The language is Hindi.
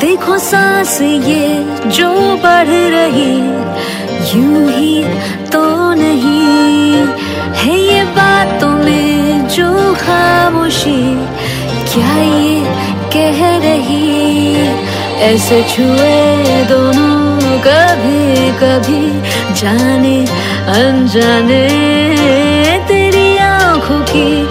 देखो सांस ये जो बढ़ रही, यूं ही तो नहीं है ये बातों में जो खामोशी, क्या ये कह रही। ऐसे छुए दोनों कभी कभी, जाने अनजाने तेरी आंखों की